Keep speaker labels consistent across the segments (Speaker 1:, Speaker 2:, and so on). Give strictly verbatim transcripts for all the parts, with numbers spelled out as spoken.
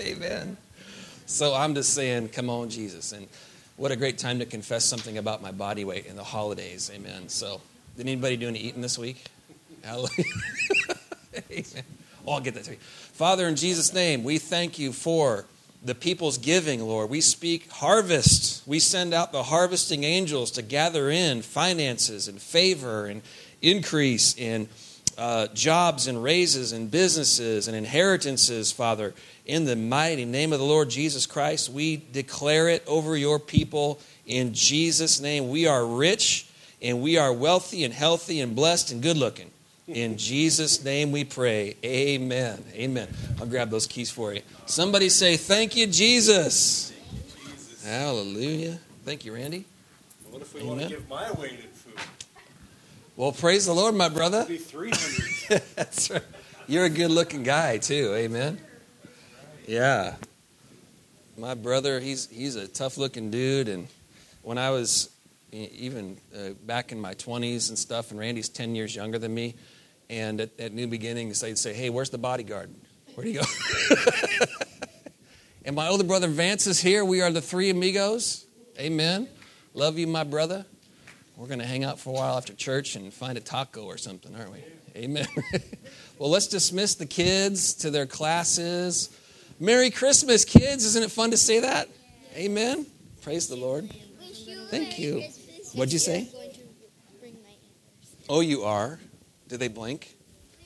Speaker 1: Amen. So I'm just saying, come on, Jesus. And what a great time to confess something about my body weight in the holidays. Amen. So did anybody do any eating this week? Hallelujah. Amen. Oh, I'll get that to you. Father, in Jesus' name, we thank you for the people's giving, Lord. We speak harvest. We send out the harvesting angels to gather in finances and favor and increase in uh, jobs and raises and businesses and inheritances, Father. In the mighty name of the Lord Jesus Christ, we declare it over your people in Jesus' name. We are rich and we are wealthy and healthy and blessed and good looking. In Jesus' name we pray. Amen. Amen. I'll grab those keys for you. Somebody say, thank you, Jesus.
Speaker 2: Thank you, Jesus.
Speaker 1: Hallelujah. Thank you, Randy.
Speaker 2: What if we
Speaker 1: Amen.
Speaker 2: want to give my weight in food?
Speaker 1: Well, praise the Lord, my brother.
Speaker 2: It'd be three hundred.
Speaker 1: That's right. You're a good-looking guy, too. Amen. Yeah. My brother, he's he's a tough-looking dude. And when I was even uh, back in my twenties and stuff, and Randy's ten years younger than me, and at, at New Beginnings, they'd say, hey, where's the bodyguard? Where'd he go? And my older brother Vance is here. We are the three amigos. Amen. Love you, my brother. We're going to hang out for a while after church and find a taco or something, aren't we? Amen. Well, let's dismiss the kids to their classes. Merry Christmas, kids. Isn't it fun to say that? Amen. Praise the Lord. Thank you. What'd you say? Oh, you are? Do they blink?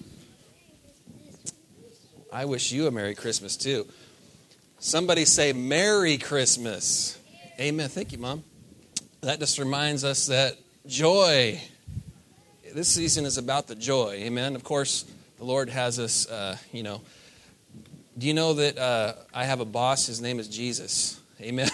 Speaker 1: I wish you a Merry Christmas, too. Somebody say Merry Christmas. Amen. Thank you, Mom. That just reminds us that joy, this season is about the joy. Amen. Of course, the Lord has us, uh, you know. Do you know that uh, I have a boss? His name is Jesus. Amen.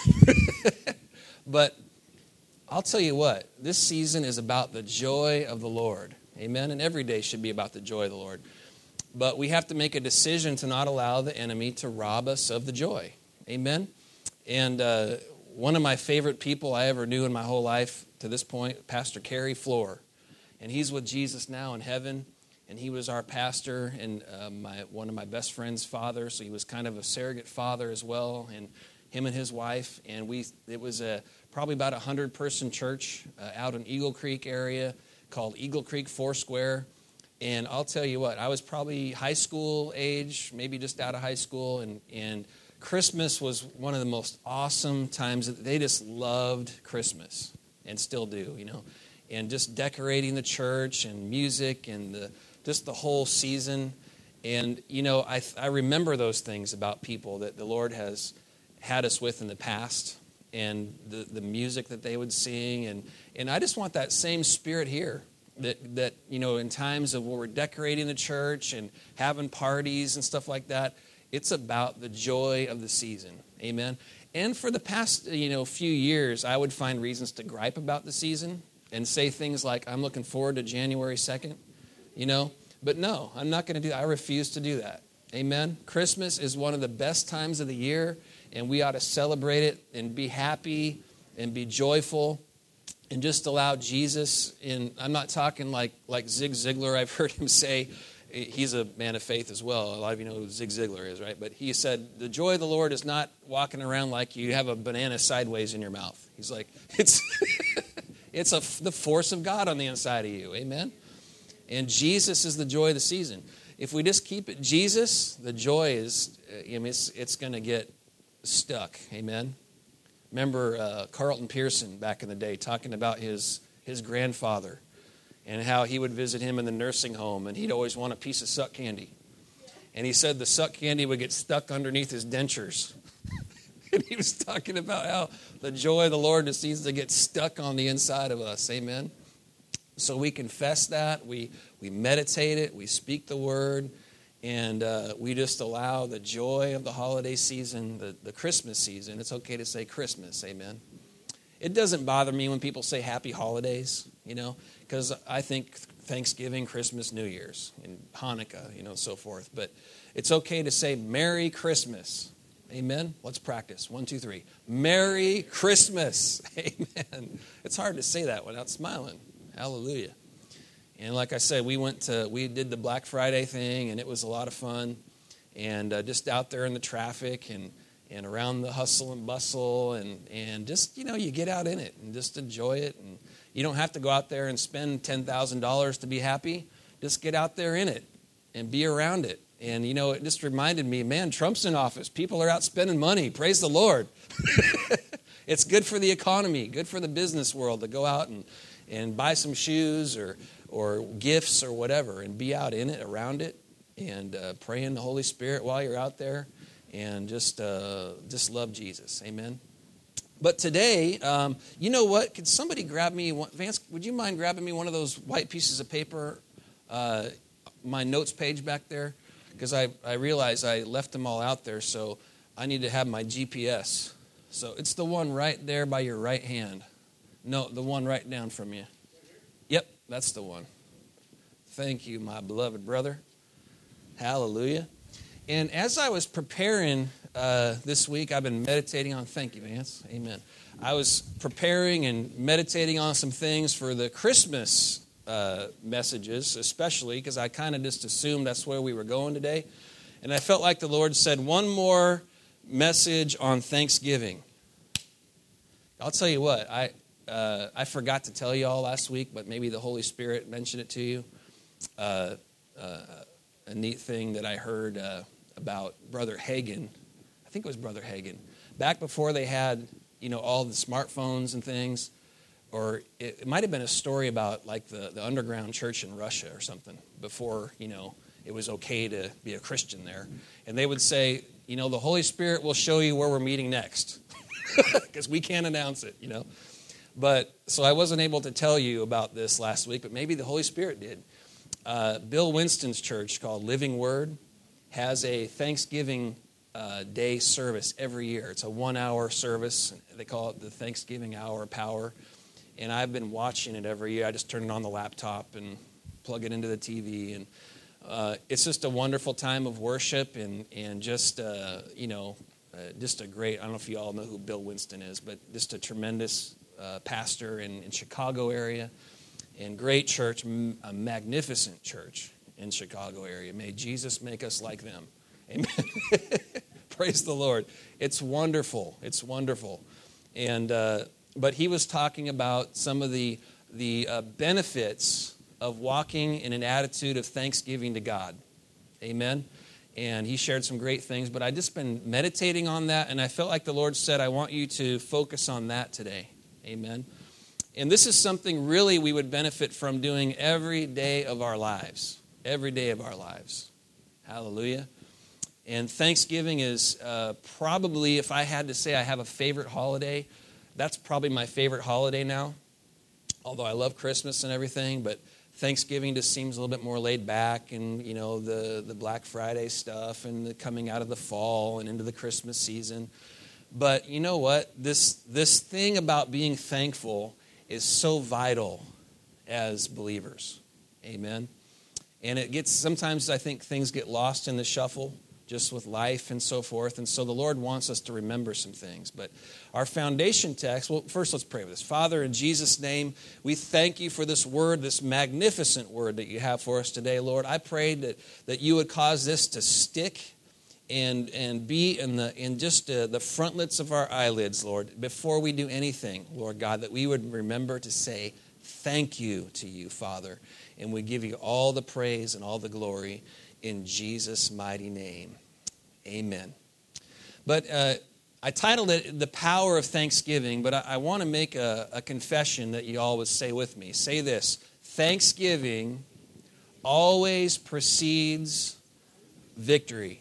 Speaker 1: But I'll tell you what, this season is about the joy of the Lord. Amen. And every day should be about the joy of the Lord. But we have to make a decision to not allow the enemy to rob us of the joy. Amen. And uh, one of my favorite people I ever knew in my whole life to this point, Pastor Kerry Floor. And he's with Jesus now in heaven. And he was our pastor and uh, my one of my best friend's father. So he was kind of a surrogate father as well. And him and his wife. And we it was a probably about a hundred-person church uh, out in Eagle Creek area called Eagle Creek Foursquare. And I'll tell you what, I was probably high school age, maybe just out of high school, and, and Christmas was one of the most awesome times. They just loved Christmas and still do, you know, and just decorating the church and music and the, just the whole season. And, you know, I, I remember those things about people that the Lord has had us with in the past and the, the music that they would sing. And, and I just want that same spirit here. That, that you know, in times of where we're decorating the church and having parties and stuff like that, it's about the joy of the season. Amen. And for the past, you know, few years, I would find reasons to gripe about the season and say things like, I'm looking forward to January second, you know. But no, I'm not going to do that. I refuse to do that. Amen. Christmas is one of the best times of the year, and we ought to celebrate it and be happy and be joyful. And just allow Jesus in, I'm not talking like, like Zig Ziglar. I've heard him say, he's a man of faith as well. A lot of you know who Zig Ziglar is, right? But he said, the joy of the Lord is not walking around like you have a banana sideways in your mouth. He's like, it's it's a, the force of God on the inside of you. Amen? And Jesus is the joy of the season. If we just keep it Jesus, the joy is, I mean, it's, it's going to get stuck. Amen? Remember uh, Carlton Pearson back in the day talking about his his grandfather and how he would visit him in the nursing home and he'd always want a piece of suck candy. And he said the suck candy would get stuck underneath his dentures. And he was talking about how the joy of the Lord just needs to get stuck on the inside of us. Amen? So we confess that, we, we meditate it, we speak the word, and uh, we just allow the joy of the holiday season, the, the Christmas season. It's okay to say Christmas, amen. It doesn't bother me when people say happy holidays, you know, because I think Thanksgiving, Christmas, New Year's, and Hanukkah, you know, so forth. But it's okay to say Merry Christmas, amen. Let's practice. One, two, three. Merry Christmas, amen. It's hard to say that without smiling. Hallelujah. And like I said, we went to, we did the Black Friday thing, and it was a lot of fun. and uh, just out there in the traffic and, and around the hustle and bustle, and, and just, you know, you get out in it and just enjoy it. And you don't have to go out there and spend ten thousand dollars to be happy. Just get out there in it and be around it. And, you know, it just reminded me, man, Trump's in office. People are out spending money. Praise the Lord. It's good for the economy, good for the business world to go out and, and buy some shoes or or gifts or whatever and be out in it, around it, and uh, pray in the Holy Spirit while you're out there and just uh, just love Jesus. Amen. But today, um, you know what? Could somebody grab me, one, Vance, would you mind grabbing me one of those white pieces of paper, uh, my notes page back there? Because I, I realized I left them all out there, so I need to have my G P S. So it's the one right there by your right hand. No, the one right down from you. Yep, that's the one. Thank you, my beloved brother. Hallelujah. And as I was preparing uh, this week, I've been meditating on, thank you, Vance. Amen. I was preparing and meditating on some things for the Christmas uh, messages, especially because I kind of just assumed that's where we were going today. And I felt like the Lord said, one more message on Thanksgiving. I'll tell you what, I uh, I forgot to tell you all last week, but maybe the Holy Spirit mentioned it to you. Uh, uh, a neat thing that I heard uh, about Brother Hagin. I think it was Brother Hagin. Back before they had, you know, all the smartphones and things, or it, it might have been a story about like the, the underground church in Russia or something before, you know, it was okay to be a Christian there. And they would say, you know, the Holy Spirit will show you where we're meeting next because we can't announce it, you know. But so I wasn't able to tell you about this last week, but maybe the Holy Spirit did. Uh, Bill Winston's church called Living Word has a Thanksgiving uh, Day service every year. It's a one-hour service. They call it the Thanksgiving Hour of Power. And I've been watching it every year. I just turn it on the laptop and plug it into the T V. And uh, it's just a wonderful time of worship and, and just, uh, you know, uh, just a great, I don't know if you all know who Bill Winston is, but just a tremendous uh, pastor in, in Chicago area. And great church, a magnificent church in Chicago area. May Jesus make us like them. Amen. Praise the Lord. It's wonderful. It's wonderful. And uh, but he was talking about some of the the uh, benefits of walking in an attitude of thanksgiving to God. Amen. And he shared some great things. But I just been meditating on that, and I felt like the Lord said, I want you to focus on that today. Amen. And this is something really we would benefit from doing every day of our lives. Every day of our lives. Hallelujah. And Thanksgiving is uh, probably, if I had to say I have a favorite holiday, that's probably my favorite holiday now. Although I love Christmas and everything, but Thanksgiving just seems a little bit more laid back, and, you know, the, the Black Friday stuff and the coming out of the fall and into the Christmas season. But you know what? This this thing about being thankful is so vital as believers. Amen. And it gets, sometimes I think things get lost in the shuffle just with life and so forth. And so the Lord wants us to remember some things. But our foundation text, well, first let's pray with this. Father, in Jesus' name, we thank you for this word, this magnificent word that you have for us today, Lord. I pray that, that you would cause this to stick and and be in the in just uh, the frontlets of our eyelids, Lord, before we do anything, Lord God, that we would remember to say thank you to you, Father, and we give you all the praise and all the glory in Jesus' mighty name. Amen. But uh, I titled it The Power of Thanksgiving, but I, I want to make a, a confession that you all would say with me. Say this: Thanksgiving always precedes victory.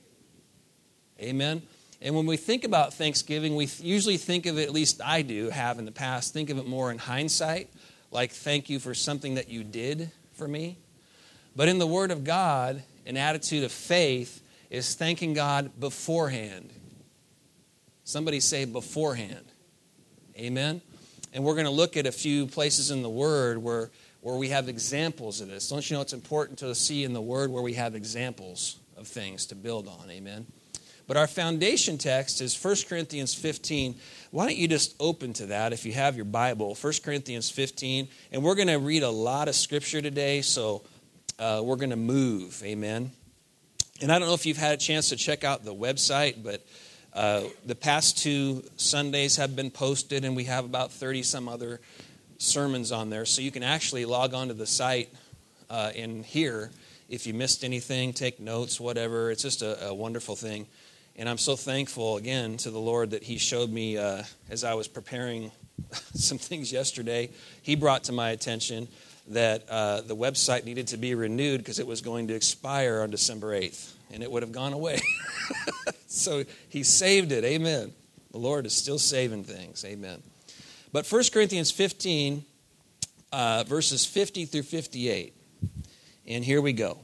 Speaker 1: Amen. And when we think about Thanksgiving, we usually think of it, at least I do, have in the past, think of it more in hindsight, like thank you for something that you did for me. But in the Word of God, an attitude of faith is thanking God beforehand. Somebody say beforehand. Amen. And we're going to look at a few places in the Word where, where we have examples of this. Don't you know it's important to see in the Word where we have examples of things to build on? Amen. But our foundation text is First Corinthians fifteen. Why don't you just open to that if you have your Bible, First Corinthians fifteen. And we're going to read a lot of Scripture today, so uh, we're going to move. Amen. And I don't know if you've had a chance to check out the website, but uh, the past two Sundays have been posted, and we have about thirty some other sermons on there. So you can actually log on to the site uh, and hear if you missed anything, take notes, whatever. It's just a, a wonderful thing. And I'm so thankful, again, to the Lord that He showed me uh, as I was preparing some things yesterday. He brought to my attention that uh, the website needed to be renewed because it was going to expire on December eighth, and it would have gone away. So He saved it. Amen. The Lord is still saving things. Amen. But First Corinthians fifteen, uh, verses fifty through fifty-eight. And here we go.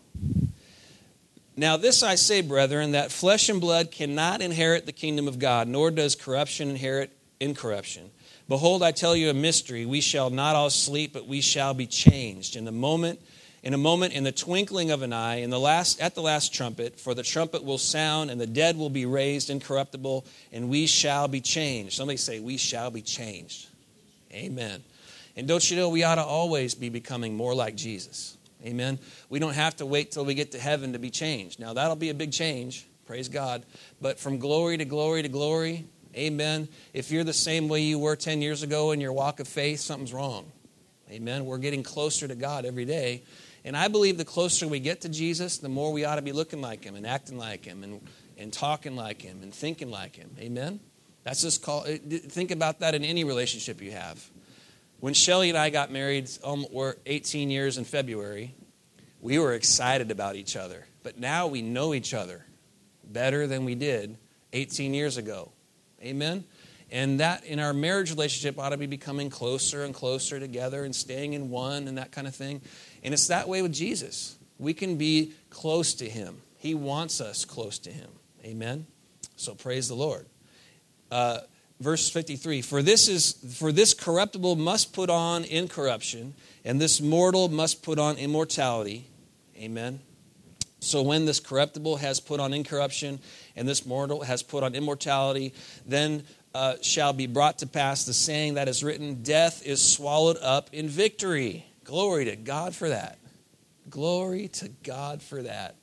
Speaker 1: Now this I say, brethren, that flesh and blood cannot inherit the kingdom of God, nor does corruption inherit incorruption. Behold, I tell you a mystery. We shall not all sleep, but we shall be changed. In the moment, in a moment, in the twinkling of an eye, in the last, at the last trumpet, for the trumpet will sound, and the dead will be raised incorruptible, and we shall be changed. Somebody say, we shall be changed. Amen. And don't you know, we ought to always be becoming more like Jesus. Amen. We don't have to wait till we get to heaven to be changed. Now, that'll be a big change. Praise God. But from glory to glory to glory, amen. If you're the same way you were ten years ago in your walk of faith, something's wrong. Amen. We're getting closer to God every day. And I believe the closer we get to Jesus, the more we ought to be looking like Him and acting like Him and, and talking like Him and thinking like Him. Amen. That's just call. Think about that in any relationship you have. When Shelly and I got married, um, we're eighteen years in February, we were excited about each other. But now we know each other better than we did eighteen years ago. Amen? And that in our marriage relationship ought to be becoming closer and closer together and staying in one and that kind of thing. And it's that way with Jesus. We can be close to Him. He wants us close to Him. Amen? So praise the Lord. Uh, verse fifty-three, for this is for this corruptible must put on incorruption, and this mortal must put on immortality. Amen. So when this corruptible has put on incorruption, and this mortal has put on immortality, then uh, shall be brought to pass the saying that is written, death is swallowed up in victory. Glory to God for that. Glory to God for that.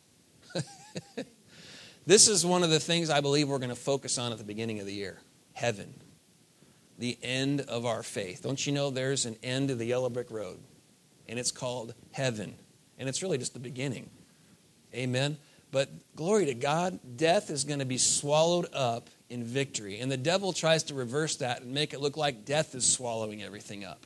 Speaker 1: This is one of the things I believe we're going to focus on at the beginning of the year. Heaven. The end of our faith. Don't you know there's an end to the yellow brick road? And it's called heaven. And it's really just the beginning. Amen. But glory to God, death is going to be swallowed up in victory. And the devil tries to reverse that and make it look like death is swallowing everything up.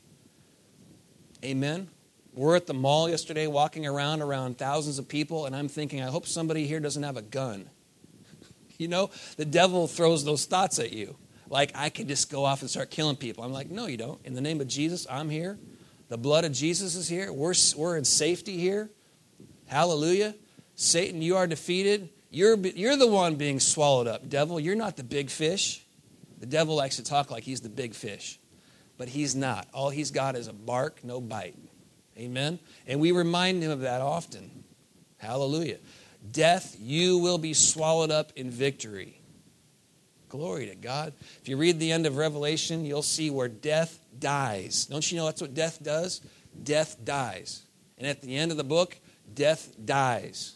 Speaker 1: Amen. We're at the mall yesterday walking around around thousands of people, and I'm thinking, I hope somebody here doesn't have a gun. You know, the devil throws those thoughts at you. Like, I could just go off and start killing people. I'm like, no, you don't. In the name of Jesus, I'm here. The blood of Jesus is here. We're, we're in safety here. Hallelujah. Satan, you are defeated. You're, you're the one being swallowed up. Devil, you're not the big fish. The devil likes to talk like he's the big fish. But he's not. All he's got is a bark, no bite. Amen? And we remind him of that often. Hallelujah. Death, you will be swallowed up in victory. Glory to God. If you read the end of Revelation, you'll see where death dies. Don't you know that's what death does? Death dies. And at the end of the book, death dies.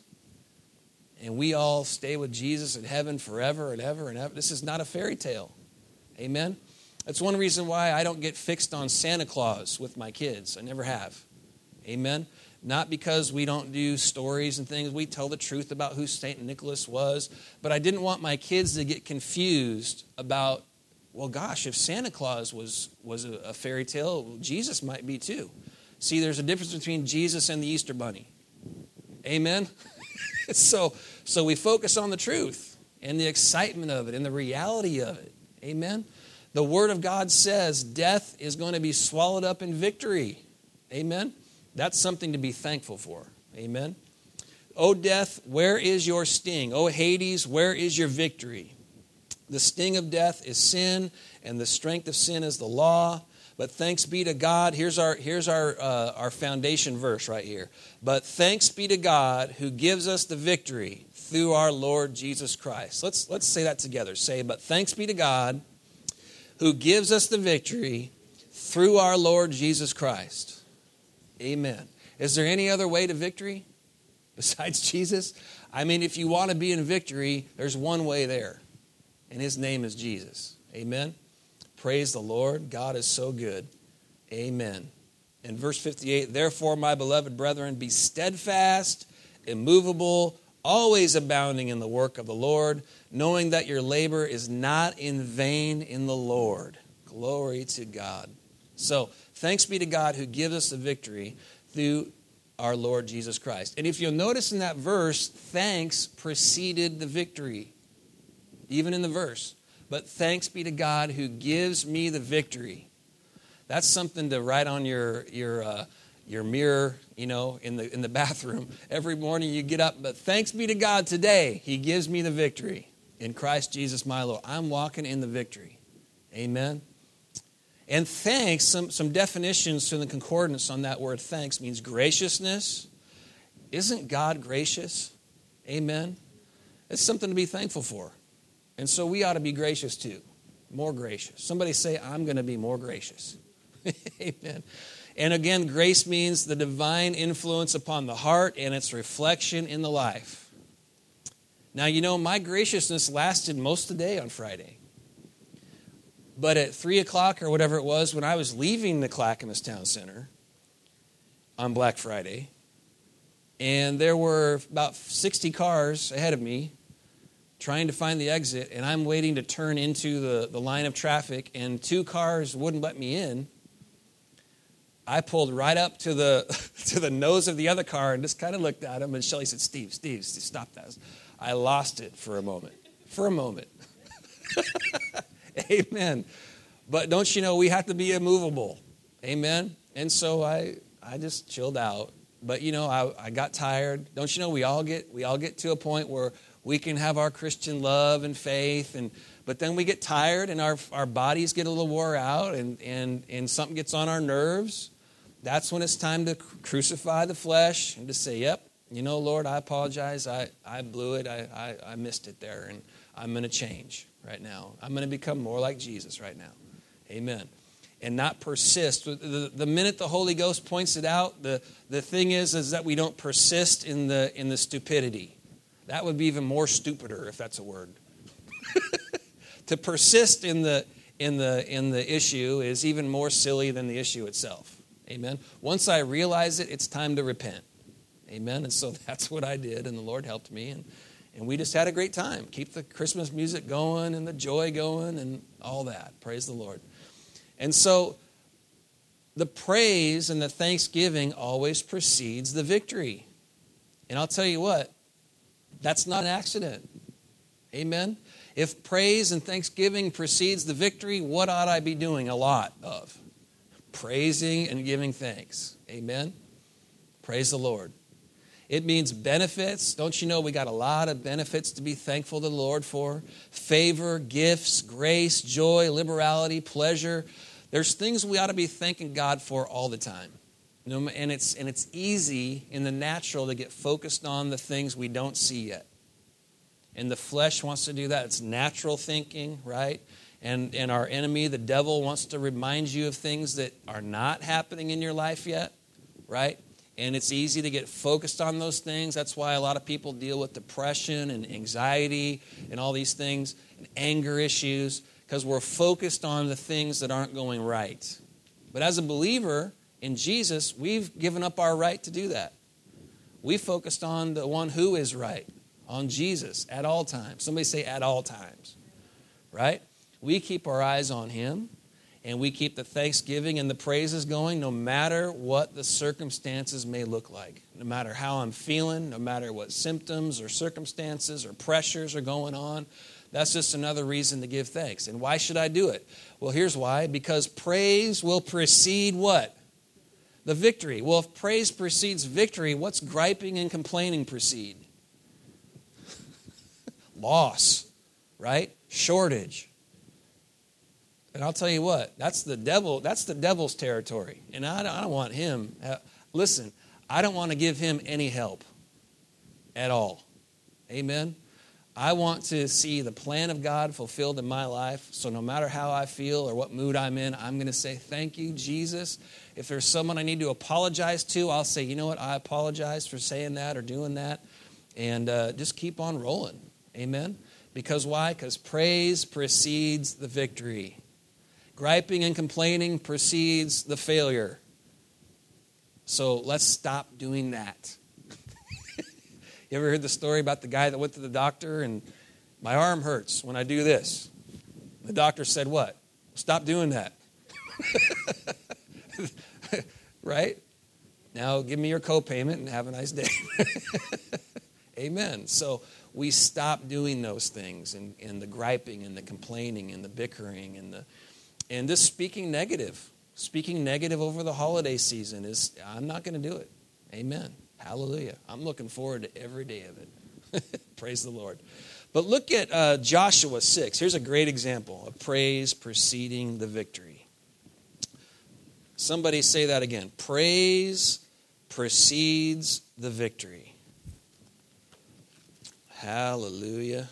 Speaker 1: And we all stay with Jesus in heaven forever and ever and ever. This is not a fairy tale. Amen? That's one reason why I don't get fixed on Santa Claus with my kids. I never have. Amen? Not because we don't do stories and things. We tell the truth about who Saint Nicholas was. But I didn't want my kids to get confused about, well, gosh, if Santa Claus was, was a, a fairy tale, Jesus might be too. See, there's a difference between Jesus and the Easter Bunny. Amen? so, so we focus on the truth and the excitement of it and the reality of it. Amen? The Word of God says death is going to be swallowed up in victory. Amen? That's something to be thankful for. Amen? O death, where is your sting? O Hades, where is your victory? The sting of death is sin, and the strength of sin is the law. But thanks be to God. Here's our here's our uh, our foundation verse right here. But thanks be to God who gives us the victory through our Lord Jesus Christ. Let's let's say that together. Say, but thanks be to God who gives us the victory through our Lord Jesus Christ. Amen. Is there any other way to victory besides Jesus? I mean, if you want to be in victory, there's one way there, and his name is Jesus. Amen? Praise the Lord. God is so good. Amen. In verse fifty-eight, therefore, my beloved brethren, be steadfast, immovable, always abounding in the work of the Lord, knowing that your labor is not in vain in the Lord. Glory to God. So, thanks be to God who gives us the victory through our Lord Jesus Christ. And if you'll notice in that verse, thanks preceded the victory, even in the verse. But thanks be to God who gives me the victory. That's something to write on your your uh, your mirror, you know, in the in the bathroom. Every morning you get up, but thanks be to God today, he gives me the victory in Christ Jesus my Lord. I'm walking in the victory. Amen. And thanks, some, some definitions from the concordance on that word thanks means graciousness. Isn't God gracious? Amen. It's something to be thankful for. And so we ought to be gracious too. More gracious. Somebody say, I'm going to be more gracious. Amen. And again, grace means the divine influence upon the heart and its reflection in the life. Now, you know, my graciousness lasted most of the day on Friday. But at three o'clock or whatever it was, when I was leaving the Clackamas Town Center on Black Friday, and there were about sixty cars ahead of me trying to find the exit, and I'm waiting to turn into the, the line of traffic, and two cars wouldn't let me in, I pulled right up to the to the nose of the other car and just kind of looked at him, and Shelley said, Steve, Steve, Steve, stop that. I lost it for a moment. For a moment. Amen. But don't you know, we have to be immovable. Amen. And so I I just chilled out. But you know, I, I got tired. Don't you know, we all get we all get to a point where we can have our Christian love and faith, and but then we get tired and our our bodies get a little wore out, and, and, and something gets on our nerves. That's when it's time to crucify the flesh and to say, yep, you know, Lord, I apologize. I, I blew it. I, I, I missed it there, and I'm going to change right now. I'm going to become more like Jesus right now. Amen. And not persist. The, the minute the Holy Ghost points it out, the, the thing is, is that we don't persist in the in the stupidity. That would be even more stupider, if that's a word. To persist in the in the in the issue is even more silly than the issue itself. Amen. Once I realize it, it's time to repent. Amen. And so that's what I did, and the Lord helped me, and and we just had a great time. Keep the Christmas music going and the joy going and all that. Praise the Lord. And so the praise and the thanksgiving always precedes the victory. And I'll tell you what, that's not an accident. Amen. If praise and thanksgiving precedes the victory, what ought I be doing? A lot of praising and giving thanks. Amen. Praise the Lord. It means benefits. Don't you know we got a lot of benefits to be thankful to the Lord for? Favor, gifts, grace, joy, liberality, pleasure. There's things we ought to be thanking God for all the time. And it's and it's easy in the natural to get focused on the things we don't see yet. And the flesh wants to do that. It's natural thinking, right? And, and our enemy, the devil, wants to remind you of things that are not happening in your life yet, right? And it's easy to get focused on those things. That's why a lot of people deal with depression and anxiety and all these things, and anger issues, because we're focused on the things that aren't going right. But as a believer in Jesus, we've given up our right to do that. We focused on the one who is right, on Jesus at all times. Somebody say at all times, right? We keep our eyes on him, and we keep the thanksgiving and the praises going no matter what the circumstances may look like. No matter how I'm feeling, no matter what symptoms or circumstances or pressures are going on. That's just another reason to give thanks. And why should I do it? Well, here's why. Because praise will precede what? The victory. Well, if praise precedes victory, what's griping and complaining precede? Loss, right? Shortage. And I'll tell you what, that's the devil, that's the devil's territory. And I don't, I don't want him, uh, listen, I don't want to give him any help at all. Amen? I want to see the plan of God fulfilled in my life. So no matter how I feel or what mood I'm in, I'm going to say, thank you, Jesus. If there's someone I need to apologize to, I'll say, you know what, I apologize for saying that or doing that. And uh, just keep on rolling. Amen? Because why? Because praise precedes the victory. Griping and complaining precedes the failure. So let's stop doing that. You ever heard the story about the guy that went to the doctor and my arm hurts when I do this? The doctor said what? Stop doing that. Right? Now give me your co-payment and have a nice day. Amen. So we stop doing those things, and, and the griping and the complaining and the bickering and the and this speaking negative. Speaking negative over the holiday season is, I'm not going to do it. Amen. Hallelujah. I'm looking forward to every day of it. Praise the Lord. But look at uh, Joshua six. Here's a great example of praise preceding the victory. Somebody say that again. Praise precedes the victory. Hallelujah.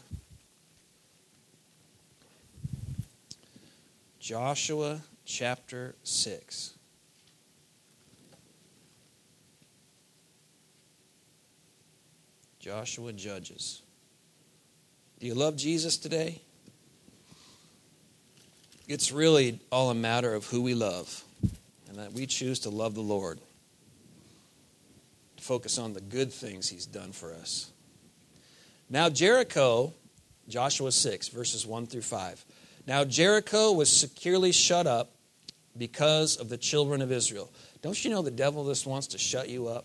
Speaker 1: Joshua chapter six. Joshua Judges. Do you love Jesus today? It's really all a matter of who we love, and that we choose to love the Lord. To focus on the good things He's done for us. Now Jericho, Joshua six, verses one through five. Now Jericho was securely shut up because of the children of Israel. Don't you know the devil just wants to shut you up?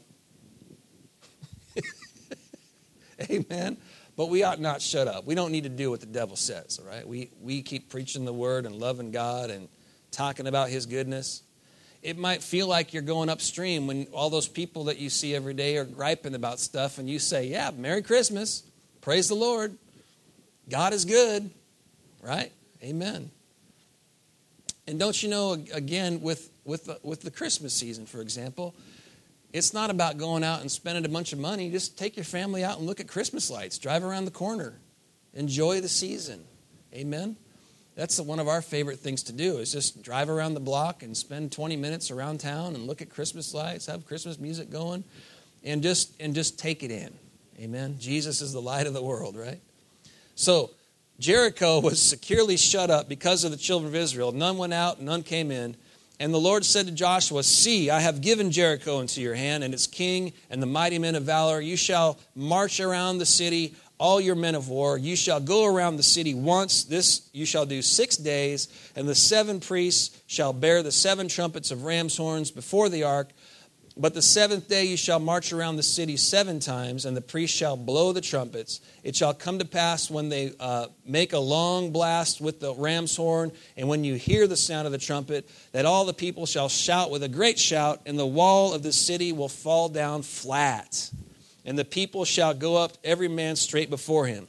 Speaker 1: Amen. But we ought not shut up. We don't need to do what the devil says, all right? We, we keep preaching the word and loving God and talking about His goodness. It might feel like you're going upstream when all those people that you see every day are griping about stuff and you say, yeah, Merry Christmas. Praise the Lord. God is good, right? Amen. And don't you know, again, with, with, the, with the Christmas season, for example, it's not about going out and spending a bunch of money. Just take your family out and look at Christmas lights. Drive around the corner. Enjoy the season. Amen? That's one of our favorite things to do, is just drive around the block and spend twenty minutes around town and look at Christmas lights, have Christmas music going, and just and just take it in. Amen? Jesus is the light of the world, right? So Jericho was securely shut up because of the children of Israel. None went out, none came in. And the Lord said to Joshua, see, I have given Jericho into your hand, and its king and the mighty men of valor. You shall march around the city, all your men of war. You shall go around the city once. This you shall do six days. And the seven priests shall bear the seven trumpets of ram's horns before the ark. But the seventh day you shall march around the city seven times, and the priests shall blow the trumpets. It shall come to pass when they uh, make a long blast with the ram's horn, and when you hear the sound of the trumpet, that all the people shall shout with a great shout, and the wall of the city will fall down flat. And the people shall go up every man straight before him.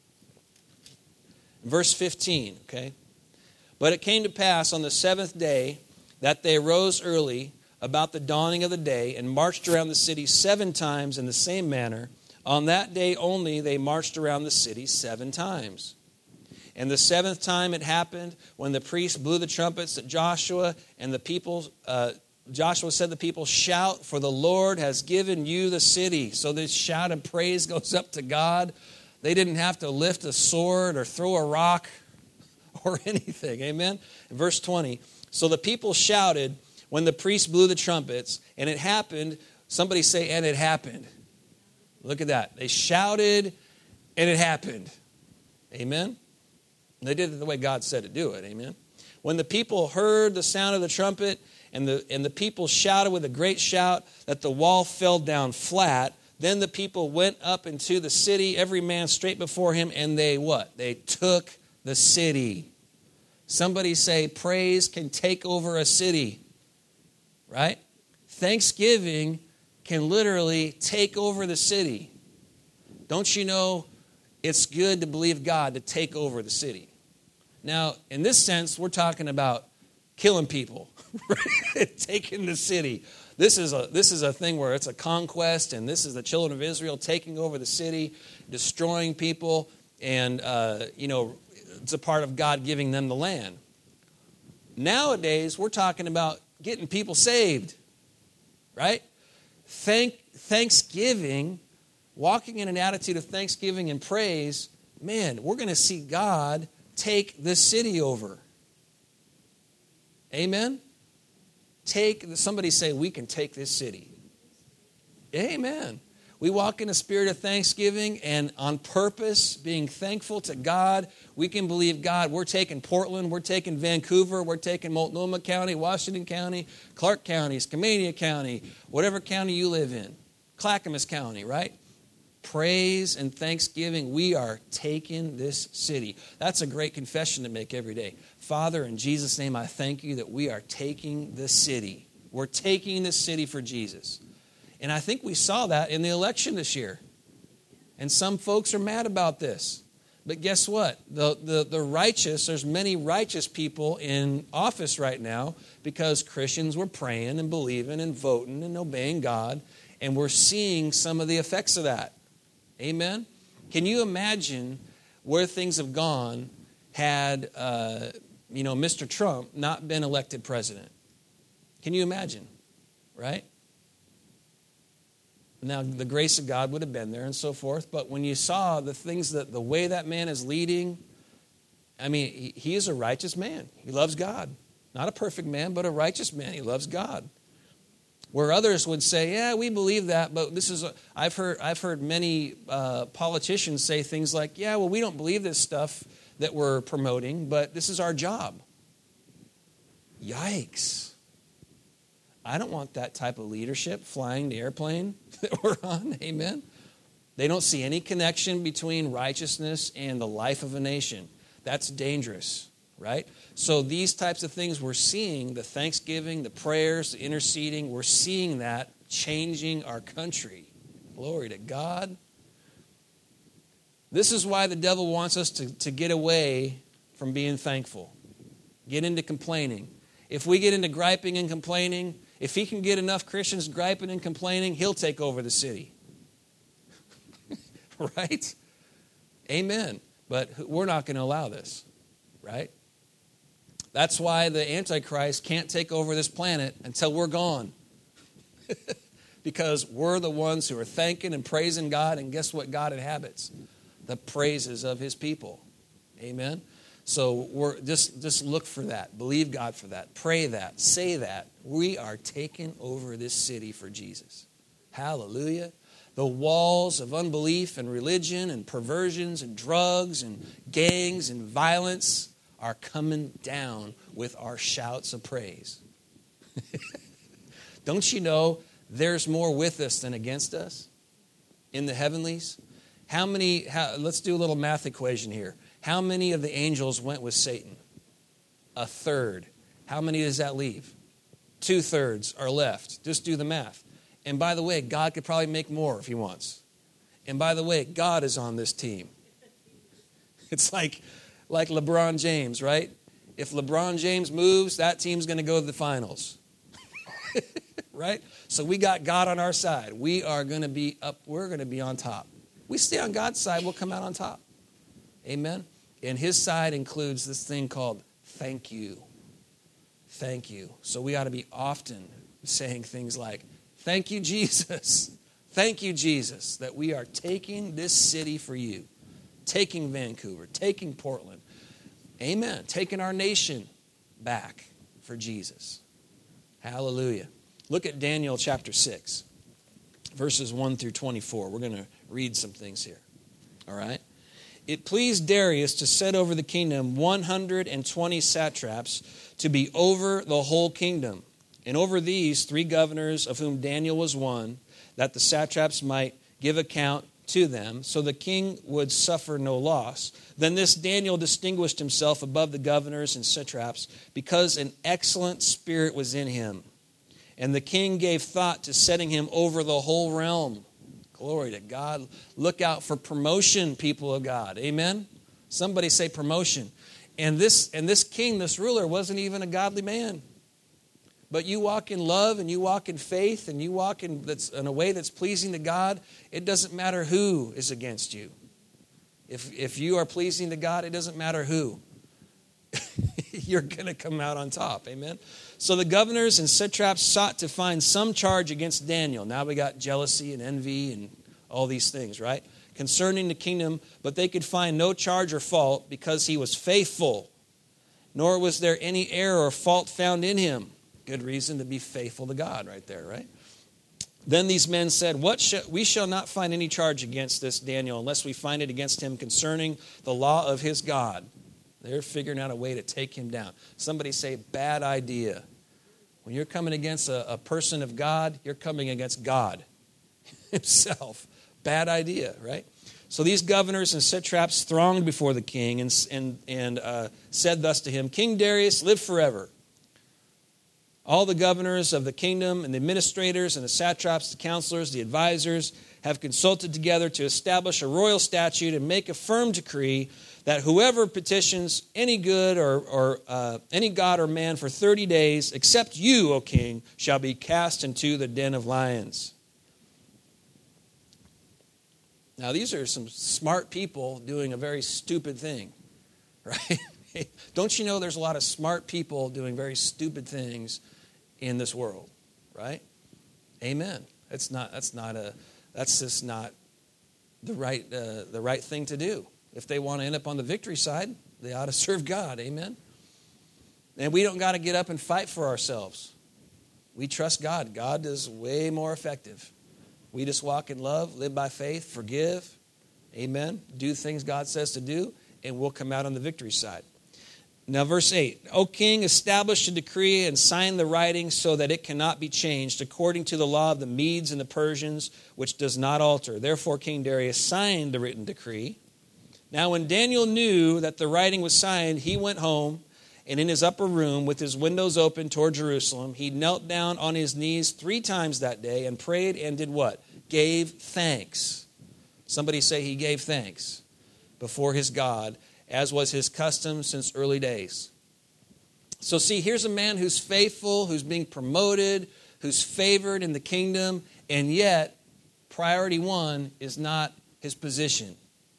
Speaker 1: Verse fifteen, okay? But it came to pass on the seventh day that they rose early about the dawning of the day, and marched around the city seven times in the same manner. On that day only they marched around the city seven times. And the seventh time it happened, when the priests blew the trumpets, that Joshua and the people, uh, Joshua said to the people, shout, for the Lord has given you the city. So this shout and praise goes up to God. They didn't have to lift a sword or throw a rock or anything. Amen? In verse twenty, so the people shouted when the priests blew the trumpets, and it happened. Somebody say, and it happened. Look at that. They shouted, and it happened. Amen? And they did it the way God said to do it. Amen? When the people heard the sound of the trumpet, and the, and the people shouted with a great shout, that the wall fell down flat, then the people went up into the city, every man straight before him, and they what? They took the city. Somebody say, praise can take over a city. Right? Thanksgiving can literally take over the city. Don't you know it's good to believe God to take over the city? Now, in this sense, we're talking about killing people, right? Taking the city. This is a this is a thing where it's a conquest, and this is the children of Israel taking over the city, destroying people, and uh, you know, it's a part of God giving them the land. Nowadays, we're talking about getting people saved, right? Thank, Thanksgiving walking in an attitude of thanksgiving and praise, man, we're going to see God take this city over. Amen? Take, somebody say, we can take this city. Amen. We walk in a spirit of thanksgiving and on purpose, being thankful to God. We can believe, God, we're taking Portland, we're taking Vancouver, we're taking Multnomah County, Washington County, Clark County, Skamania County, whatever county you live in, Clackamas County, right? Praise and thanksgiving, we are taking this city. That's a great confession to make every day. Father, in Jesus' name, I thank you that we are taking this city. We're taking this city for Jesus. And I think we saw that in the election this year. And some folks are mad about this. But guess what? The, the, the righteous, there's many righteous people in office right now because Christians were praying and believing and voting and obeying God. And we're seeing some of the effects of that. Amen? Can you imagine where things have gone had, uh, you know, Mister Trump not been elected president? Can you imagine? Right? Now, the grace of God would have been there and so forth. But when you saw the things that, the way that man is leading, I mean, he, he is a righteous man. He loves God. Not a perfect man, but a righteous man. He loves God. Where others would say, yeah, we believe that, but this is, a, I've heard I've heard many uh, politicians say things like, yeah, well, we don't believe this stuff that we're promoting, but this is our job. Yikes. I don't want that type of leadership flying the airplane that we're on. Amen. They don't see any connection between righteousness and the life of a nation. That's dangerous, right? So these types of things we're seeing, the thanksgiving, the prayers, the interceding, we're seeing that changing our country. Glory to God. This is why the devil wants us to, to get away from being thankful. Get into complaining. If we get into griping and complaining, if he can get enough Christians griping and complaining, he'll take over the city. Right? Amen. But we're not going to allow this. Right? That's why the Antichrist can't take over this planet until we're gone. Because we're the ones who are thanking and praising God, and guess what God inhabits? The praises of his people. Amen? So we're just, just look for that. Believe God for that. Pray that. Say that. We are taking over this city for Jesus. Hallelujah. The walls of unbelief and religion and perversions and drugs and gangs and violence are coming down with our shouts of praise. Don't you know there's more with us than against us in the heavenlies? How many, how, let's do a little math equation here. How many of the angels went with Satan? A third. How many does that leave? Two-thirds are left. Just do the math. And by the way, God could probably make more if he wants. And by the way, God is on this team. It's like, like LeBron James, right? If LeBron James moves, that team's going to go to the finals. Right? So we got God on our side. We are going to be up. We're going to be on top. We stay on God's side, we'll come out on top. Amen? And his side includes this thing called thank you. Thank you. So we ought to be often saying things like, thank you, Jesus. Thank you, Jesus, that we are taking this city for you. Taking Vancouver, taking Portland. Amen. Taking our nation back for Jesus. Hallelujah. Look at Daniel chapter six, verses one through twenty-four. We're going to read some things here. All right? It pleased Darius to set over the kingdom one hundred twenty satraps to be over the whole kingdom. And over these three governors, of whom Daniel was one, that the satraps might give account to them, so the king would suffer no loss. Then this Daniel distinguished himself above the governors and satraps, because an excellent spirit was in him. And the king gave thought to setting him over the whole realm. Glory to God. Look out for promotion, people of God. Amen? Somebody say promotion. And this, and this king, this ruler, wasn't even a godly man. But you walk in love and you walk in faith and you walk in, that's, in a way that's pleasing to God, it doesn't matter who is against you. If, if you are pleasing to God, it doesn't matter who. You're going to come out on top. Amen? So the governors and satraps sought to find some charge against Daniel. Now we got jealousy and envy and all these things, right? Concerning the kingdom, but they could find no charge or fault because he was faithful, nor was there any error or fault found in him. Good reason to be faithful to God right there, right? Then these men said, "What shall, we shall not find any charge against this Daniel unless we find it against him concerning the law of his God." They're figuring out a way to take him down. Somebody say, bad idea. When you're coming against a, a person of God, you're coming against God himself. Bad idea, right? So these governors and satraps thronged before the king and, and, and uh, said thus to him, "King Darius, live forever. All the governors of the kingdom and the administrators and the satraps, the counselors, the advisors have consulted together to establish a royal statute and make a firm decree that whoever petitions any good or, or uh, any god or man for thirty days, except you, O king, shall be cast into the den of lions." Now, these are some smart people doing a very stupid thing, right? Don't you know there's a lot of smart people doing very stupid things in this world, right? Amen. That's not. That's not a. That's just not the right. Uh, the right thing to do. If they want to end up on the victory side, they ought to serve God. Amen. And we don't got to get up and fight for ourselves. We trust God. God is way more effective. We just walk in love, live by faith, forgive. Amen. Do things God says to do, and we'll come out on the victory side. Now, verse eight. "O king, establish a decree and sign the writing so that it cannot be changed, according to the law of the Medes and the Persians, which does not alter. Therefore, King Darius signed the written decree. Now, when Daniel knew that the writing was signed, he went home, and in his upper room, with his windows open toward Jerusalem, he knelt down on his knees three times that day and prayed and did what? Gave thanks." Somebody say he gave thanks before his God, as was his custom since early days. So see, here's a man who's faithful, who's being promoted, who's favored in the kingdom, and yet priority one is not his position.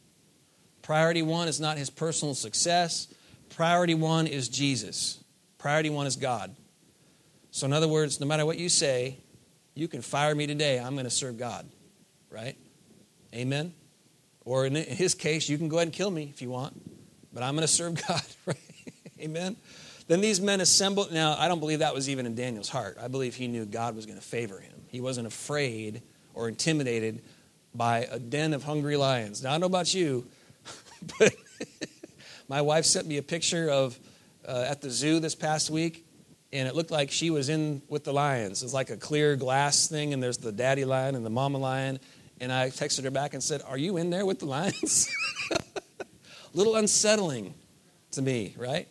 Speaker 1: Priority one is not his personal success. Priority one is Jesus. Priority one is God. So in other words, no matter what you say, you can fire me today. I'm going to serve God. Right? Amen? Or in his case, you can go ahead and kill me if you want. But I'm going to serve God. Right? Amen? Then these men assembled. Now, I don't believe that was even in Daniel's heart. I believe he knew God was going to favor him. He wasn't afraid or intimidated by a den of hungry lions. Now, I don't know about you, but my wife sent me a picture of uh, at the zoo this past week, and it looked like she was in with the lions. It's like a clear glass thing, and there's the daddy lion and the mama lion. And I texted her back and said, "Are you in there with the lions?" A little unsettling to me, right?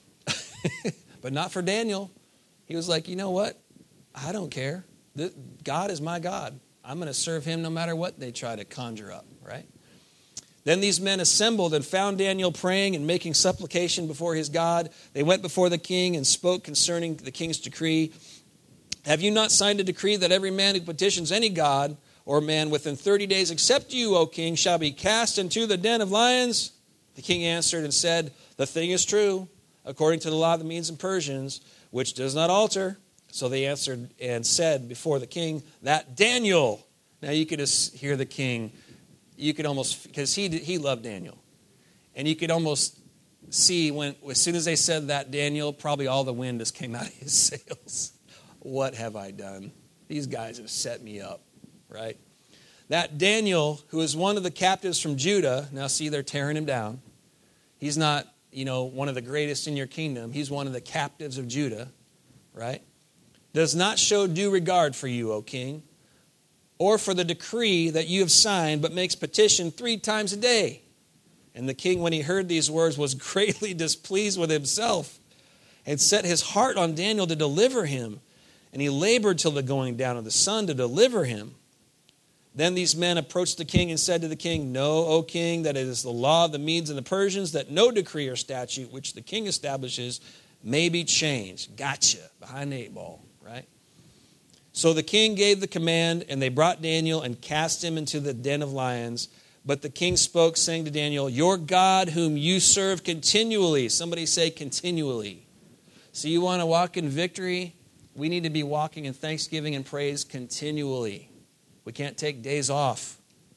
Speaker 1: But not for Daniel. He was like, you know what? I don't care. God is my God. I'm going to serve him no matter what they try to conjure up, right? Then these men assembled and found Daniel praying and making supplication before his God. They went before the king and spoke concerning the king's decree. "Have you not signed a decree that every man who petitions any god or man within thirty days, except you, O king, shall be cast into the den of lions?" The king answered and said, "The thing is true, according to the law of the Medes and Persians, which does not alter." So they answered and said before the king, "That Daniel." Now you could just hear the king. You could almost, because he he loved Daniel. And you could almost see when, as soon as they said that Daniel, probably all the wind just came out of his sails. What have I done? These guys have set me up, right? That Daniel, who is one of the captives from Judah, now see, they're tearing him down. He's not, you know, one of the greatest in your kingdom. He's one of the captives of Judah, right? Does not show due regard for you, O king, or for the decree that you have signed, but makes petition three times a day. And the king, when he heard these words, was greatly displeased with himself and set his heart on Daniel to deliver him. And he labored till the going down of the sun to deliver him. Then these men approached the king and said to the king, "Know, O king, that it is the law of the Medes and the Persians that no decree or statute which the king establishes may be changed." Gotcha. Behind the eight ball, right? So the king gave the command, and they brought Daniel and cast him into the den of lions. But the king spoke, saying to Daniel, "Your God whom you serve continually." Somebody say continually. So you want to walk in victory? We need to be walking in thanksgiving and praise continually. We can't take days off.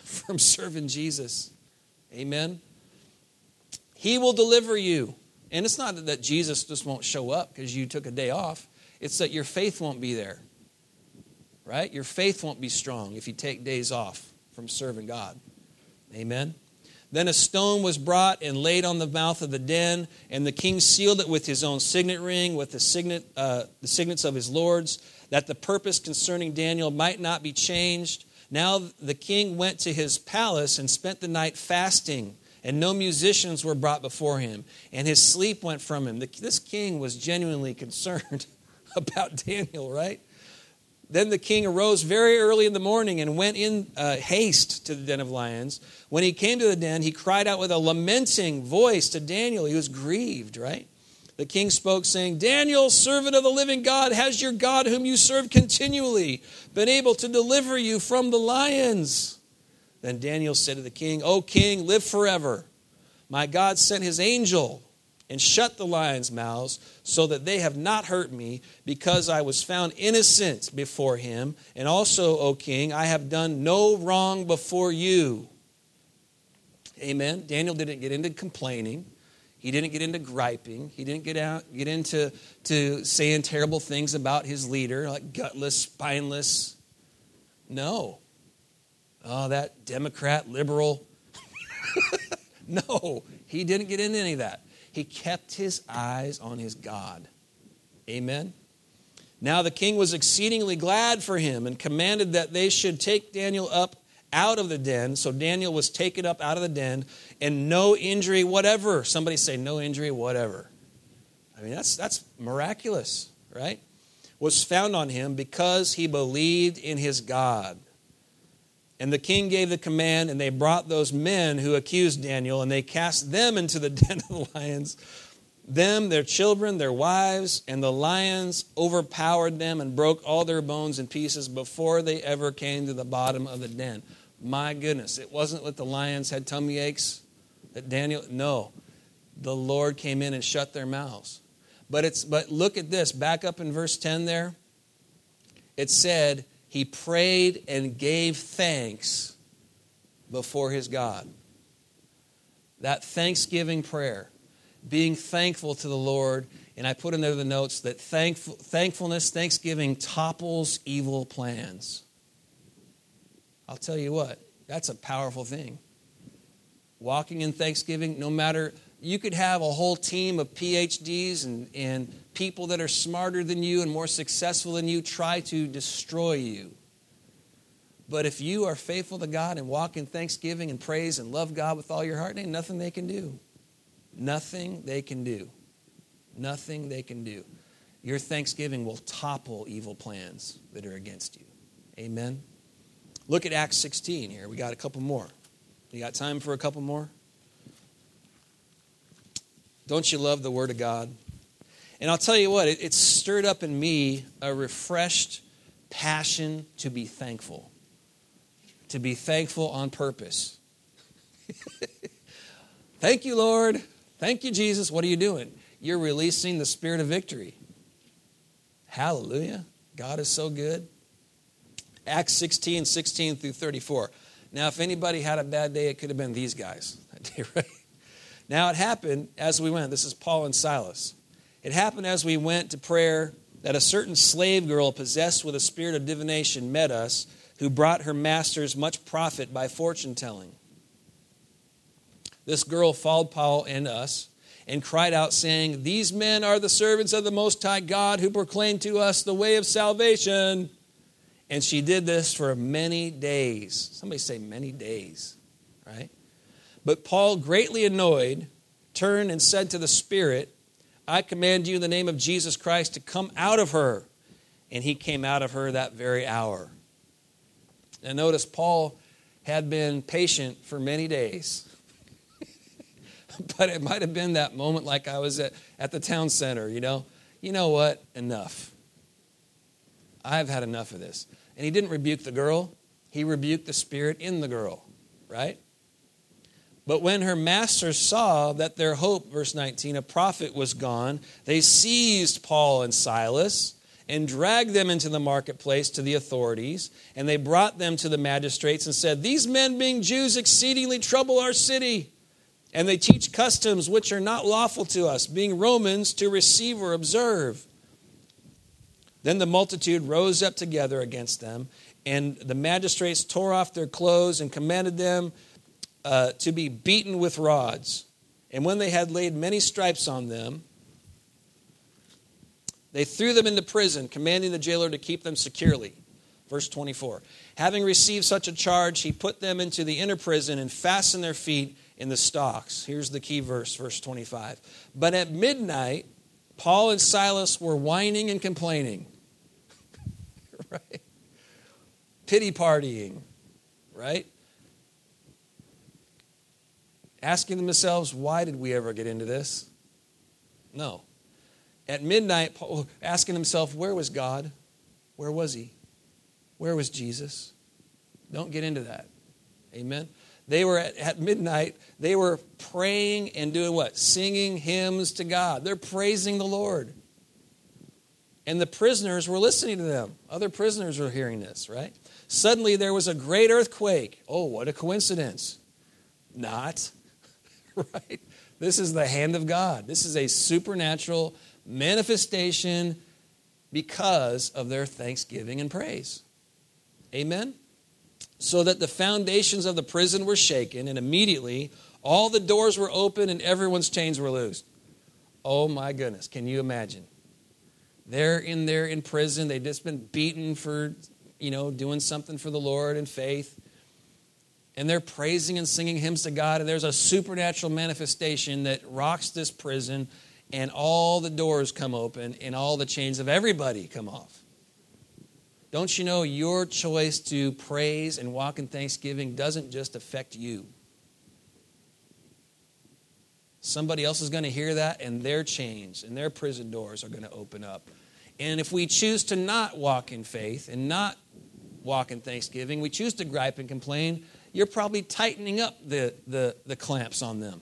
Speaker 1: from serving Jesus. Amen. He will deliver you. And it's not that Jesus just won't show up because you took a day off. It's that your faith won't be there. Right? Your faith won't be strong if you take days off from serving God. Amen. Then a stone was brought and laid on the mouth of the den, and the king sealed it with his own signet ring, with the signet, uh, the signets of his lords, that the purpose concerning Daniel might not be changed. Now the king went to his palace and spent the night fasting, and no musicians were brought before him, and his sleep went from him. This king was genuinely concerned about Daniel, right? Then the king arose very early in the morning and went in uh, haste to the den of lions. When he came to the den, he cried out with a lamenting voice to Daniel. He was grieved, right? The king spoke, saying, Daniel, servant of the living God, has your God, whom you serve continually, been able to deliver you from the lions? Then Daniel said to the king, O king, live forever. My God sent his angel and shut the lions' mouths, so that they have not hurt me, because I was found innocent before him. And also, O king, I have done no wrong before you. Amen. Daniel didn't get into complaining. He didn't get into griping. He didn't get out, get into to saying terrible things about his leader, like gutless, spineless. No. Oh, that Democrat, liberal. No, he didn't get into any of that. He kept his eyes on his God. Amen. Now the king was exceedingly glad for him and commanded that they should take Daniel up out of the den. So Daniel was taken up out of the den, and no injury whatever. Somebody say no injury whatever. I mean, that's that's miraculous, right? Was found on him because he believed in his God. And the king gave the command, and they brought those men who accused Daniel, and they cast them into the den of the lions, them, their children, their wives, and the lions overpowered them and broke all their bones in pieces before they ever came to the bottom of the den. My goodness, it wasn't that the lions had tummy aches, that Daniel, no. The Lord came in and shut their mouths. But it's but look at this, back up in verse ten there. It said, he prayed and gave thanks before his God. That thanksgiving prayer, being thankful to the Lord. And I put in there the notes that thankful, thankfulness, thanksgiving topples evil plans. I'll tell you what, that's a powerful thing. Walking in thanksgiving, no matter, you could have a whole team of P H Ds and, and people that are smarter than you and more successful than you try to destroy you. But if you are faithful to God and walk in thanksgiving and praise and love God with all your heart, ain't nothing they can do. Nothing they can do. Nothing they can do. Your thanksgiving will topple evil plans that are against you. Amen. Look at Acts sixteen here. We got a couple more. You got time for a couple more? Don't you love the Word of God? And I'll tell you what, it, it stirred up in me a refreshed passion to be thankful. To be thankful on purpose. Thank you, Lord. Thank you, Jesus. What are you doing? You're releasing the spirit of victory. Hallelujah. God is so good. Acts sixteen, sixteen through thirty-four. Now, if anybody had a bad day, it could have been these guys that day, right? Now, it happened as we went. This is Paul and Silas. It happened as we went to prayer that a certain slave girl possessed with a spirit of divination met us, who brought her masters much profit by fortune telling. This girl followed Paul and us and cried out, saying, These men are the servants of the Most High God, who proclaim to us the way of salvation. And she did this for many days. Somebody say many days, right? But Paul, greatly annoyed, turned and said to the spirit, I command you in the name of Jesus Christ to come out of her. And he came out of her that very hour. And notice Paul had been patient for many days. But it might have been that moment like I was at, at the town center, you know. You know what? Enough. I've had enough of this. And he didn't rebuke the girl. He rebuked the spirit in the girl, right? But when her masters saw that their hope, verse nineteen, a prophet was gone, they seized Paul and Silas and dragged them into the marketplace to the authorities. And they brought them to the magistrates and said, "These men, being Jews, exceedingly trouble our city. And they teach customs which are not lawful to us, being Romans, to receive or observe." Then the multitude rose up together against them, and the magistrates tore off their clothes and commanded them uh, to be beaten with rods. And when they had laid many stripes on them, they threw them into prison, commanding the jailer to keep them securely. Verse twenty-four. Having received such a charge, he put them into the inner prison and fastened their feet in the stocks. Here's the key verse, verse twenty-five. But at midnight, Paul and Silas were whining and complaining. Right? Pity partying. Right? Asking themselves, why did we ever get into this? No. At midnight, Paul asking himself, where was God? Where was he? Where was Jesus? Don't get into that. Amen? They were at, at midnight, they were praying and doing what? Singing hymns to God. They're praising the Lord. And the prisoners were listening to them. Other prisoners were hearing this, right? Suddenly there was a great earthquake. Oh, what a coincidence. Not. Right? This is the hand of God. This is a supernatural manifestation because of their thanksgiving and praise. Amen? So that the foundations of the prison were shaken, and immediately all the doors were open and everyone's chains were loosed. Oh my goodness, can you imagine? They're in there in prison. They've just been beaten for, you know, doing something for the Lord in faith. And they're praising and singing hymns to God, and there's a supernatural manifestation that rocks this prison, and all the doors come open, and all the chains of everybody come off. Don't you know your choice to praise and walk in thanksgiving doesn't just affect you? Somebody else is going to hear that, and their chains and their prison doors are going to open up. And if we choose to not walk in faith and not walk in thanksgiving, we choose to gripe and complain, you're probably tightening up the, the, the clamps on them.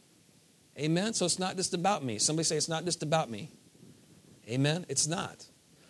Speaker 1: Amen? So it's not just about me. Somebody say, it's not just about me. Amen? It's not.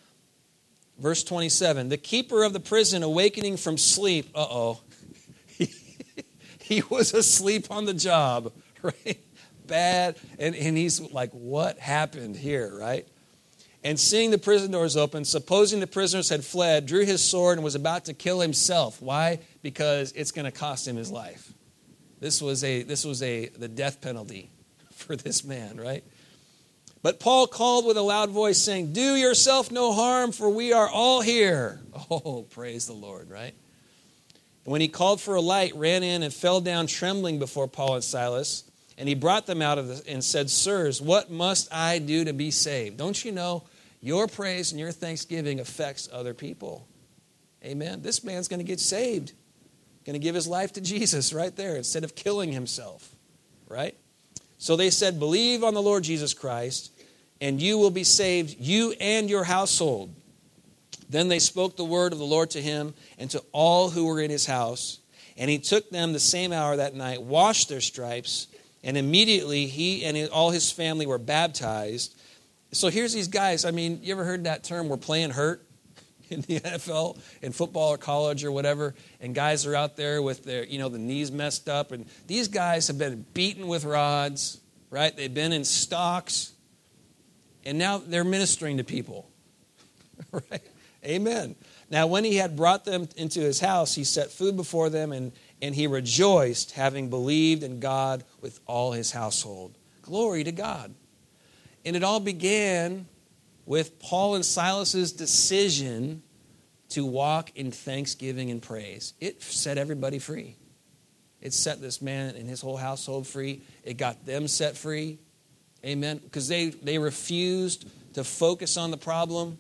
Speaker 1: Verse twenty-seven, the keeper of the prison awakening from sleep, uh-oh, he, he was asleep on the job, right? Bad, and, and he's like, what happened here, right? And seeing the prison doors open, supposing the prisoners had fled, drew his sword and was about to kill himself. Why? Because it's going to cost him his life. This was a this was a the death penalty for this man, right? But Paul called with a loud voice, saying, "Do yourself no harm, for we are all here." Oh, praise the Lord, right? And when he called for a light, ran in and fell down trembling before Paul and Silas. And he brought them out of the, and said, "Sirs, what must I do to be saved?" Don't you know your praise and your thanksgiving affects other people? Amen. This man's going to get saved. Going to give his life to Jesus right there instead of killing himself. Right? So they said, "Believe on the Lord Jesus Christ, and you will be saved, you and your household." Then they spoke the word of the Lord to him and to all who were in his house. And he took them the same hour that night, washed their stripes, and immediately he and all his family were baptized. So here's these guys. I mean, you ever heard that term, we're playing hurt in the N F L, in football or college or whatever, and guys are out there with their, you know, the knees messed up. And these guys have been beaten with rods, right? They've been in stocks, and now they're ministering to people, right? Amen. Now, when he had brought them into his house, he set food before them, and And he rejoiced, having believed in God with all his household. Glory to God. And it all began with Paul and Silas's decision to walk in thanksgiving and praise. It set everybody free. It set this man and his whole household free. It got them set free. Amen. Because they, they refused to focus on the problem.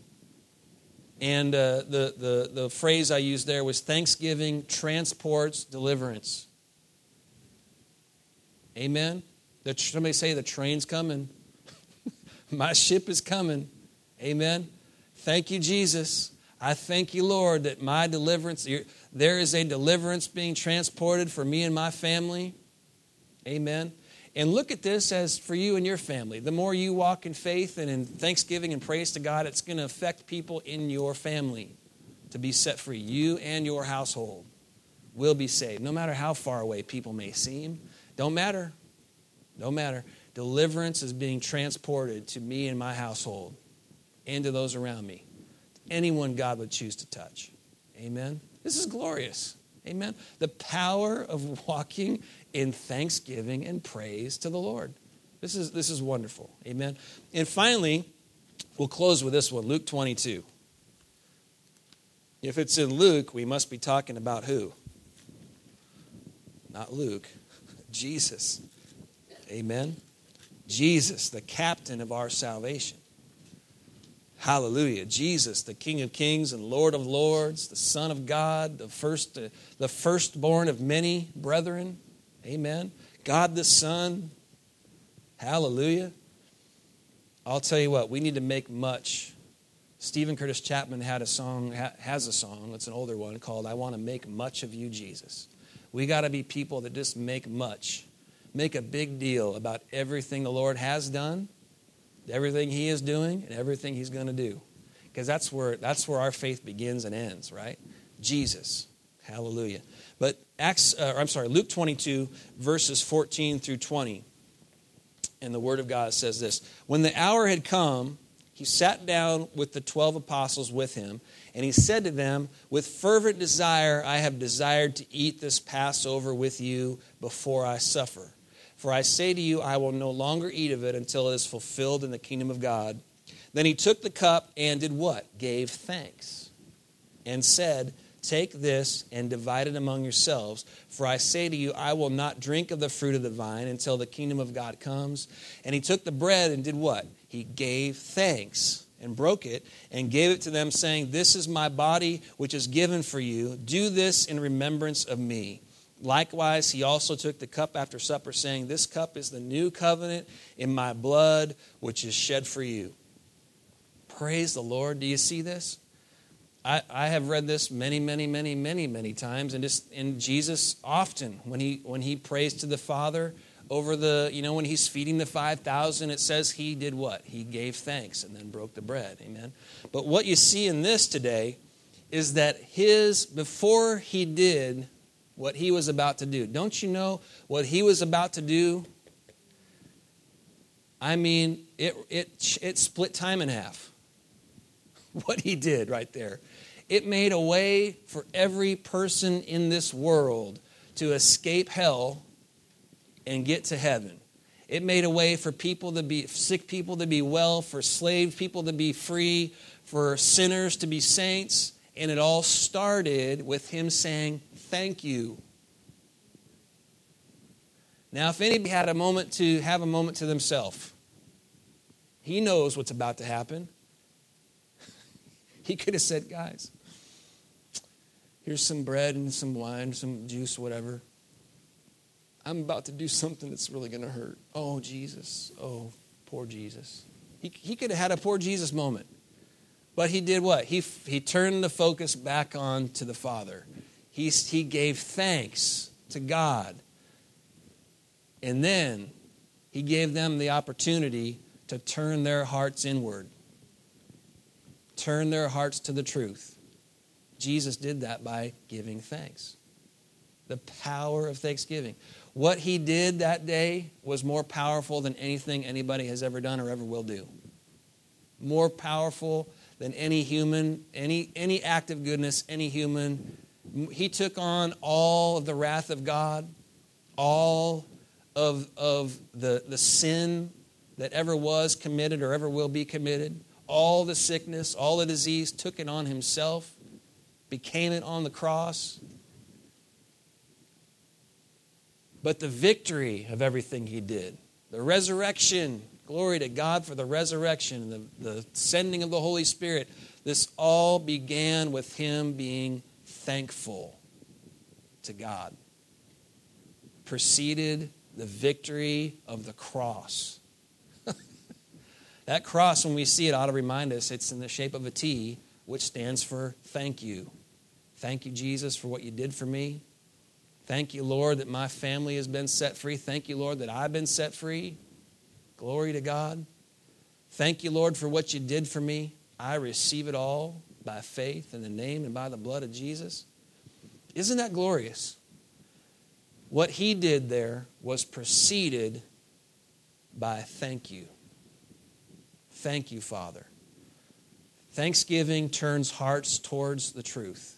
Speaker 1: And uh, the, the, the phrase I used there was thanksgiving transports deliverance. Amen? The, somebody say the train's coming. My ship is coming. Amen? Thank you, Jesus. I thank you, Lord, that my deliverance, there is a deliverance being transported for me and my family. Amen? And look at this as for you and your family. The more you walk in faith and in thanksgiving and praise to God, it's going to affect people in your family to be set free. You and your household will be saved. No matter how far away people may seem. Don't matter. Don't matter. Deliverance is being transported to me and my household and to those around me. Anyone God would choose to touch. Amen. This is glorious. Amen. The power of walking in thanksgiving and praise to the Lord. This is this is wonderful. Amen. And finally, we'll close with this one, Luke twenty-two. If it's in Luke, we must be talking about who? Not Luke, Jesus. Amen. Jesus, the captain of our salvation. Hallelujah. Jesus, the King of kings and Lord of lords, the Son of God, the first, uh, the firstborn of many brethren. Amen. God the Son. Hallelujah. I'll tell you what, we need to make much. Stephen Curtis Chapman had a song, ha- has a song, it's an older one, called I Want to Make Much of You, Jesus. We got to be people that just make much, make a big deal about everything the Lord has done, everything He is doing, and everything He's going to do. Because that's where that's where our faith begins and ends, right? Jesus. Hallelujah. But Acts, uh, I'm sorry, Luke twenty-two, verses fourteen through twenty. And the Word of God says this. When the hour had come, He sat down with the twelve apostles with Him, and He said to them, with fervent desire I have desired to eat this Passover with you before I suffer. For I say to you, I will no longer eat of it until it is fulfilled in the kingdom of God. Then He took the cup and did what? Gave thanks. And said, take this and divide it among yourselves. For I say to you, I will not drink of the fruit of the vine until the kingdom of God comes. And He took the bread and did what? He gave thanks and broke it and gave it to them, saying, this is my body which is given for you. Do this in remembrance of me. Likewise, He also took the cup after supper, saying, this cup is the new covenant in my blood, which is shed for you. Praise the Lord. Do you see this? I, I have read this many, many, many, many, many times, and just in Jesus often, when he when he prays to the Father over the, you know, when He's feeding the five thousand, it says He did what? He gave thanks and then broke the bread. Amen. But what you see in this today is that His, before He did what He was about to do. Don't you know what He was about to do? I mean, it it it split time in half. What He did right there. It made a way for every person in this world to escape hell and get to heaven. It made a way for people to be sick people to be well, for slave people to be free, for sinners to be saints. And it all started with Him saying, thank you. Now, if anybody had a moment to have a moment to themselves, He knows what's about to happen. He could have said, guys, here's some bread and some wine, some juice, whatever. I'm about to do something that's really going to hurt. Oh, Jesus. Oh, poor Jesus. He, he could have had a poor Jesus moment. But He did what? He, he turned the focus back on to the Father. He, he gave thanks to God. And then He gave them the opportunity to turn their hearts inward. Turn their hearts to the truth. Jesus did that by giving thanks. The power of thanksgiving. What He did that day was more powerful than anything anybody has ever done or ever will do. More powerful than any human, any, any act of goodness, any human. He took on all of the wrath of God, all of, of the, the sin that ever was committed or ever will be committed, all the sickness, all the disease, took it on Himself, became it on the cross. But the victory of everything He did, the resurrection, glory to God for the resurrection, the, the sending of the Holy Spirit, this all began with Him being thankful to God. Preceded the victory of the cross. That cross, when we see it, ought to remind us it's in the shape of a T, which stands for thank you. Thank you, Jesus, for what you did for me. Thank you, Lord, that my family has been set free. Thank you, Lord, that I've been set free. Glory to God. Thank you, Lord, for what you did for me. I receive it all by faith in the name and by the blood of Jesus. Isn't that glorious? What he did there was preceded by thank you. Thank you, Father. Thanksgiving turns hearts towards the truth.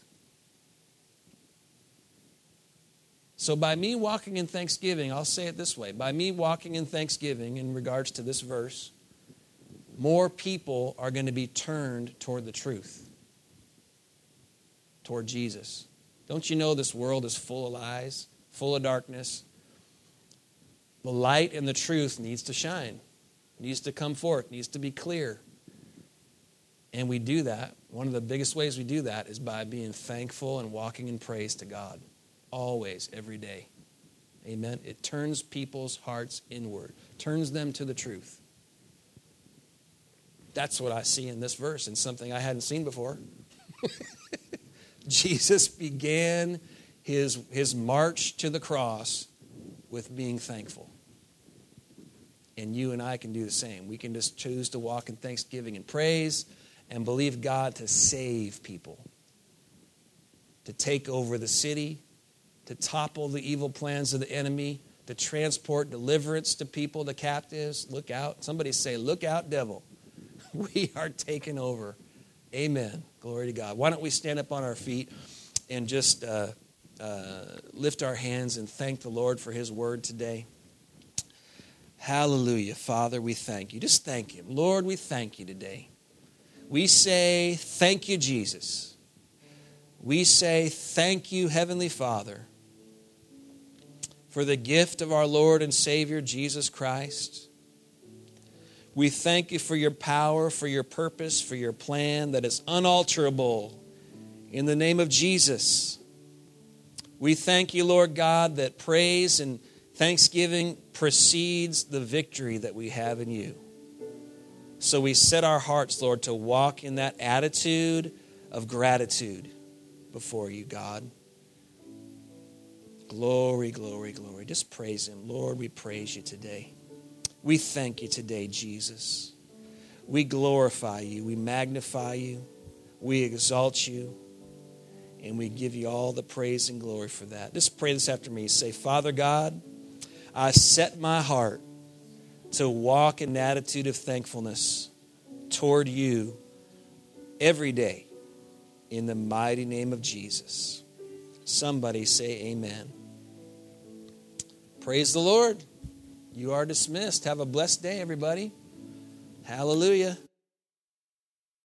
Speaker 1: So by me walking in thanksgiving, I'll say it this way. By me walking in thanksgiving in regards to this verse, more people are going to be turned toward the truth, toward Jesus. Don't you know this world is full of lies, full of darkness? The light and the truth needs to shine, needs to come forth, needs to be clear. And we do that. One of the biggest ways we do that is by being thankful and walking in praise to God. Always, every day. Amen. It turns people's hearts inward, turns them to the truth. That's what I see in this verse, and something I hadn't seen before. Jesus began his, his march to the cross with being thankful. And you and I can do the same. We can just choose to walk in thanksgiving and praise and believe God to save people, to take over the city, to topple the evil plans of the enemy, to transport deliverance to people, the captives. Look out. Somebody say, look out, devil. We are taking over. Amen. Glory to God. Why don't we stand up on our feet and just uh, uh, lift our hands and thank the Lord for his word today. Hallelujah. Father, we thank you. Just thank him. Lord, we thank you today. We say, thank you, Jesus. We say, thank you, Heavenly Father, for the gift of our Lord and Savior, Jesus Christ. We thank you for your power, for your purpose, for your plan that is unalterable. In the name of Jesus, we thank you, Lord God, that praise and thanksgiving precedes the victory that we have in you. So we set our hearts, Lord, to walk in that attitude of gratitude before you, God. Glory, glory, glory. Just praise him. Lord, we praise you today. We thank you today, Jesus. We glorify you. We magnify you. We exalt you. And we give you all the praise and glory for that. Just pray this after me. Say, Father God, I set my heart to walk in an attitude of thankfulness toward you every day in the mighty name of Jesus. Somebody say amen. Praise the Lord. You are dismissed. Have a blessed day, everybody. Hallelujah.